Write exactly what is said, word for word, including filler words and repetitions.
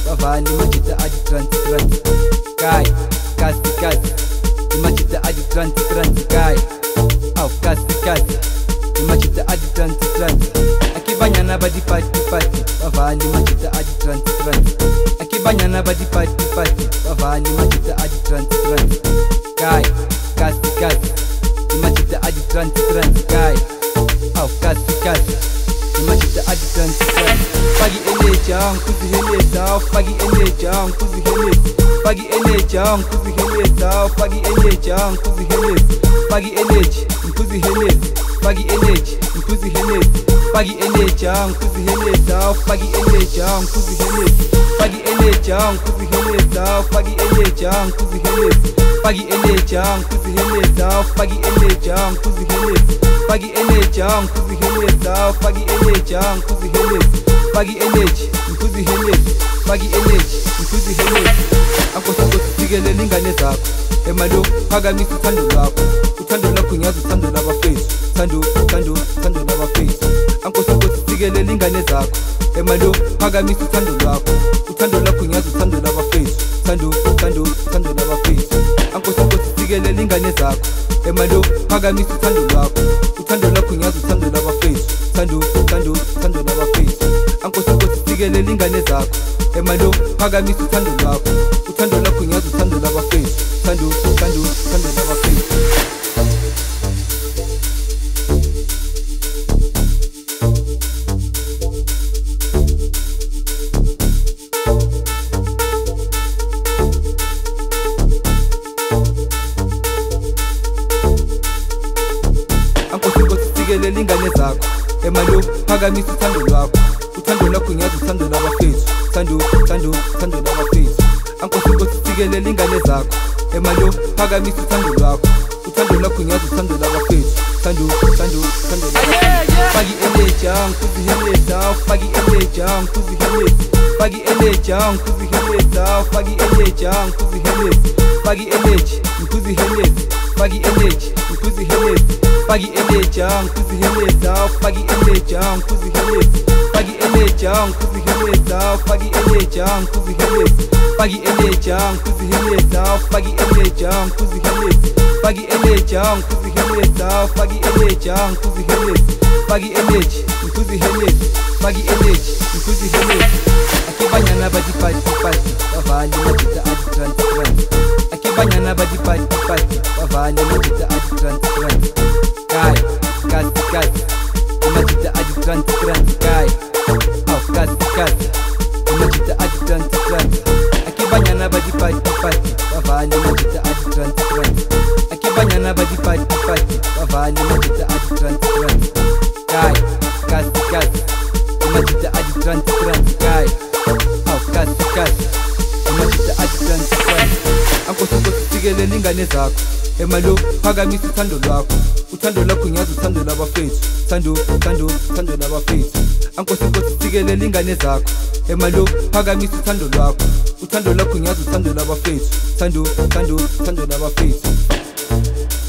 bavali majita adi transi transi kai kasi kasi majita adi transi transi kai au kasi kasi majita adi transi transi akibanyana badi pati pati bavali majita adi transi transi akibanyana badi pati pati bavali majita adi transi transi kai kasi kasi majita adi transi transi kai au kasi kasi majita adi transi transi pagi elejang kuziheleza pagi elejang kuziheleza pagi elejang kuziheleza pagi elejang kuziheleza pagi eleji kuziheleza pagi eleji kuziheleza pagi elejang kuziheleza pagi elejang kuziheleza pagi elejang kuziheleza pagi elejang kuziheleza pagi elejang kuziheleza pagi elejang kuziheleza pagi elejang kuziheleza pagi elejang kuziheleza pagi eleji kuziheleza pagi eleji kuziheleza akosoko sigelele ingane zakho emalo phakamisa uthando lwakho uthando lwakho ngiyazi uthando labafethu thando thando thando labafethu akosoko sigelele ingane zakho emalo phakamisa uthando lwakho uthando lwakho ngiyazi uthando labafethu thando thando thando labafethu akosoko sigelele ingane zakho emalo phakamisa uthando lwakho uthando lwakho ngiyazi uthando labafethu thando thando thando labafethu akosoko sigelele ingane zakho emalo phakamisa uthando lwakho uthando lwakho ngiyazi uthando labafethu thando thando thando labafethu sigelele ingane zakho emalo phakamisa uthando lwakho uthando lwakho ngiyazi uthando labafethu thando thando thando labafethu ankosiko sigelele ingane zakho emalo phakamisa uthando lwakho uthando lwakho ngiyazi uthando labafethu thando thando thando labafethu pagi elejang kuziheleza pagi elejang kuziheleza pagi elejang kuziheleza pagi elejang kuziheleza pagi eleji kuziheleza pagi eleji kuziheleza pagi elejang kuziheleza pagi elejang kuziheleza pagi elejang kuziheleza pagi elejang kuziheleza pagi elejang kuziheleza pagi elejang kuziheleza pagi elejang kuziheleza pagi elejang kuziheleza pagi eleji kuziheleza pagi eleji kuziheleza akibanyana badi pati pati bavali majita adi transi transi akibanyana badi pati pati bavali majita adi transi transi kai kasi kasi majita adi transi transi kai au kasi kasi majita adi transi transi akibanyana badi pati pati bavali majita adi transi transi akibanyana badi pati pati bavali majita adi transi transi kai kasi kasi majita adi transi transi kai au kasi kasi majita adi transi transi ankosoko sigelele ingane zakho emalo phakamisa uthando lwakho uthando lwakho ngiyazi uthando labafethu thando thando thando labafethu ankosiko sigelele ingane zakho emalo phakamisa uthando lwakho uthando lwakho ngiyazi uthando labafethu thando thando thando labafethu